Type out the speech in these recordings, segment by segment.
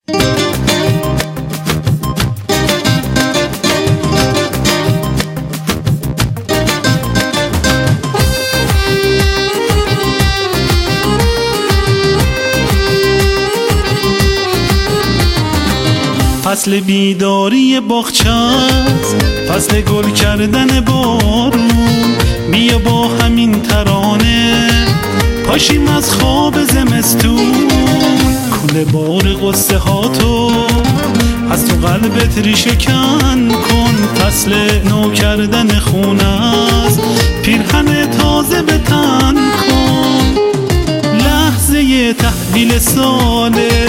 فصل بیداری باغچه‌ست، فصل گل کردن بارون. بیا با همین ترانه پاشیم از خواب زمستون. کل بار قصه ها تو از تو قلبت ریشه کن کن. فصل نو کردن خونه است، پیرهن تازه به تن کن. لحظه تحویل ساله،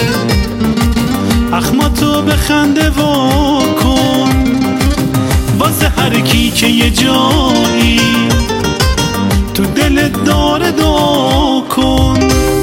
اخماتو به خنده وا کن. واسه هر کی که یه جایی تو دلت داره دعا کن.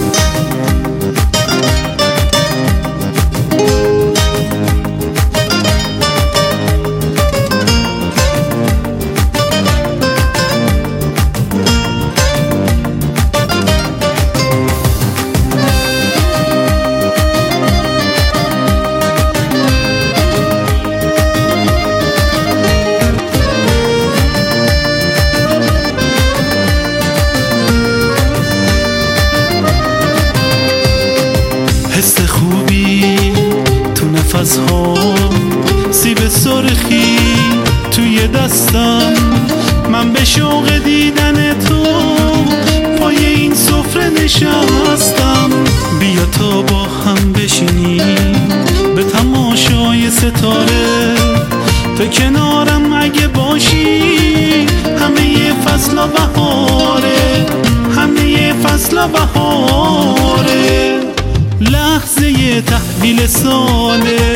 حس خوبی تو نفس ها، سیب سرخی توی دستم. من به شوق دیدن تو پای این سفره نشستم. بیا تا با هم بشینیم به تماشای ستاره. تو کنارم اگه باشی همه فصل و بهاره، همه فصل و بهاره. لحظه تحویل ساله،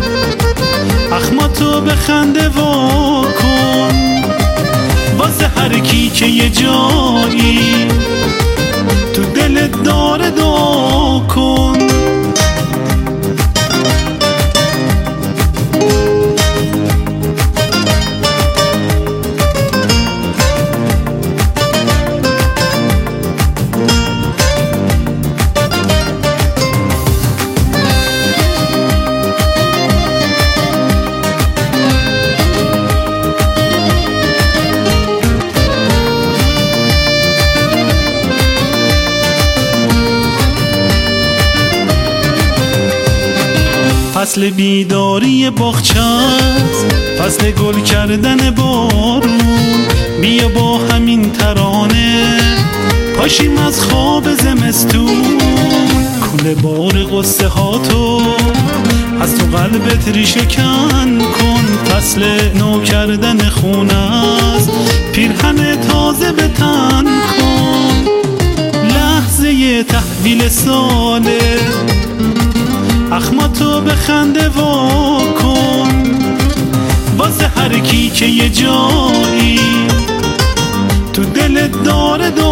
اخماتو به خنده وا کن. واسه هر کی که یه جایی تو دلت داره دعا کن. فصل بیداری باغچه‌ست، فصل گل کردن بارون. بیا با همین ترانه پاشیم از خواب زمستون. کل بار قصه ها تو از تو قلبت ریشه کن کن. فصل نو کردن خونه است، پیرهن تازه به تن کن. لحظه تحویل ساله، اخماتو به خنده وا کن. واسه هر کی که یه جایی تو دلت داره